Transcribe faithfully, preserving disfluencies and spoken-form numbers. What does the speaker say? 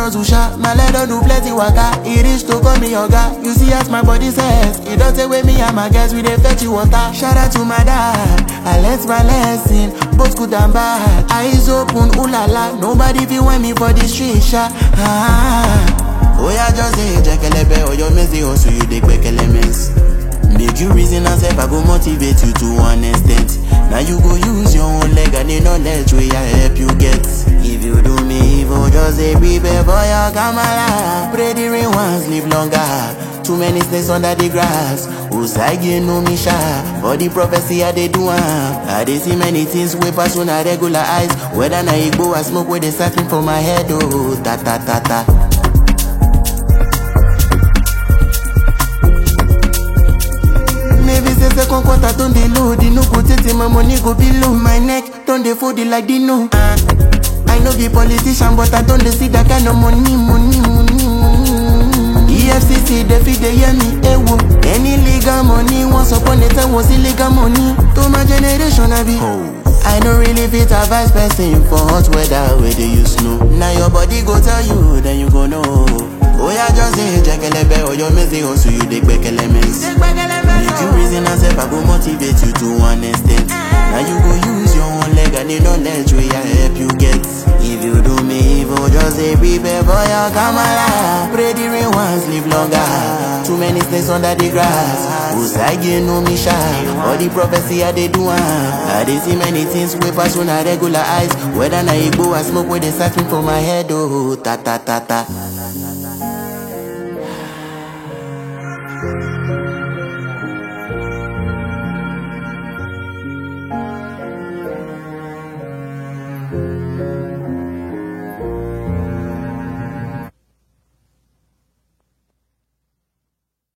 hustle sha, my leg don't do plenty waka. It reach to call me yoga. You see as my body says, it don't take with me and my guys, we dey fetch you water. Shout out to my dad, I learnt my lesson, both good and bad. Eyes open, ooh la la, nobody feel want me for the street sha. Ah. Oh yeah, just say jekelebe, or your messy hustle, you dey quick elements. Make you reason and self, I go motivate you to one extent. Now you go use your own leg and the knowledge where I help you get. If you do me evil, just say prepare for your kamala. Pray the rain once, live longer. Too many snakes under the grass. Usagi no me sha. For the prophecy I dey do am. I dey see many things way pass on a regular eyes. Whether na igbo or smoke where they searching for my head. Oh, ta ta ta ta. Second quarter don't dey low, the no go take my money go below my neck. Don't dey fold it like Dino. Uh, I know be politician, but I don't dey see that kind of money, money, money, money. E F C C they fit they hear me, eh wo. Any legal money once upon a time was illegal money. To my generation I be. Oh. I don't really fit advice person for hot weather where they use snow. Now your body go tell you, then you go know. Oh yeah, just say jekelebe or your messy hustle, you dey quick elements. Make you reason and self, I go motivate you to one extent. Now you go use your own leg and the knowledge where I help you get. If you do me evil, just say prepare for your kamala. Pray the rain once, live longer. Too many snakes under the grass. Usagi no me sha. All the prophecy I dey do am. I dey see many things way pass on a regular eyes. Whether na igbo or smoke where they searching for my head. Oh, ta ta ta ta.